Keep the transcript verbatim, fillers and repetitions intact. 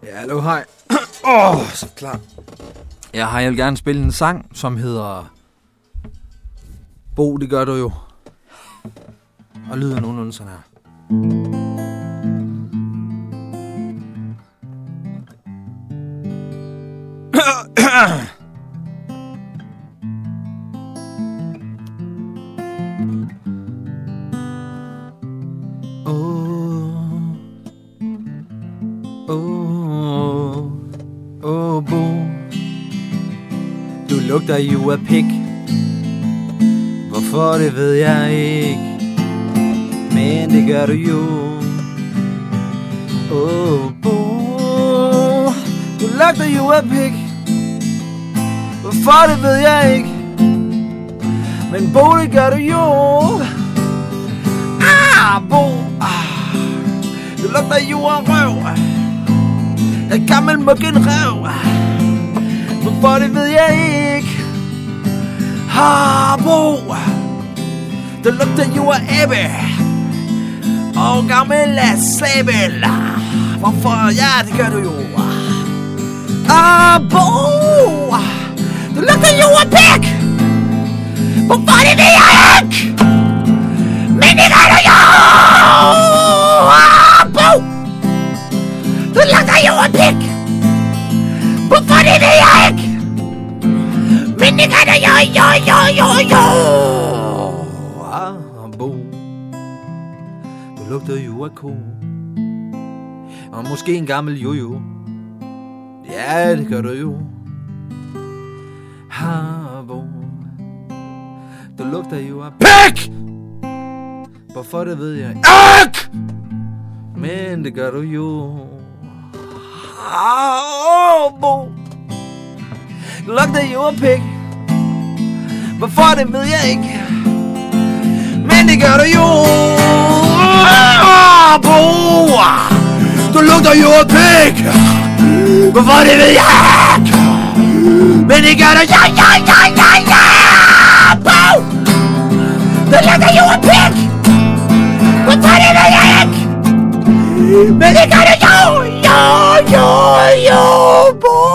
Ja, hallo, hej. Åh, oh, så klar. Jeg har jeg vil gerne spille en sang, som hedder Bo, det gør du jo. Og lyder nogenlunde sådan her. Åh, åh, Bo, du lugter jo af pik. Hvorfor, det ved jeg ikke, men det gør du jo. Åh, Bo, du lugter jo af pik. Hvorfor, det ved jeg ikke, men Bo, det gør du jo. Ah, Bo, ah, du lugter jo af røv. En gammel muggen røv. Hvorfor, det ved jeg ikke. Ah, Bo, du lugter jo af æbbe og gammel slæbel. Hvorfor? Ja, det gør du jo. Ah, Bo, du lugter jo af pik. Hvorfor, det ved jeg ikke, men det gør du jo. Ah, Bo, du lugter jo af pik. Hvorfor, det ved jeg ikke, men det gør du jo, jo, jo, jo, jo. Ah, Bo, du lugter jo af ko. Og måske en gammel jojo. Ja, det gør du jo. Ah, Bo, du lugter jo af pik. Hvorfor, det ved jeg ikke, men det gør du jo. Ah, Bo, du lugter jo af pik. Hvorfor, det ved jeg ikke, men det gør du jo. Ah, Bo, du lugter jo af pik. Hvorfor, det ved jeg ikke, men det gør du jo, jo, jo, jo, jo. Bo, du lugter jo af pik. Hvorfor, det ved jeg ikke, men det gør du jo, jo, jo, jo, Bo.